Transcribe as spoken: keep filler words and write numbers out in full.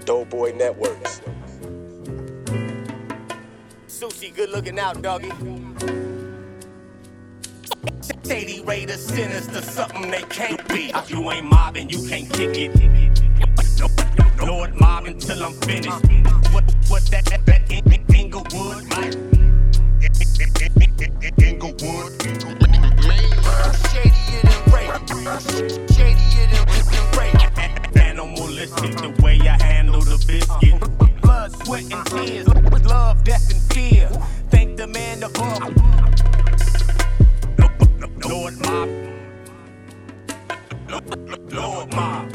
Doughboy Networks. Sushi, good looking out, doggy. Shady Raider sinister, something they can't be. If you ain't mobbing, you can't kick it. Lord mob until I'm finished. What, what that, that, that Inglewood, Mike? Inglewood. Shadier than rape. Shadier than rape. Animalistic, the way I handle the biscuit. Blood, sweat, and tears. Love, death, and fear. Thank the man above. Lord mob. Lord mob.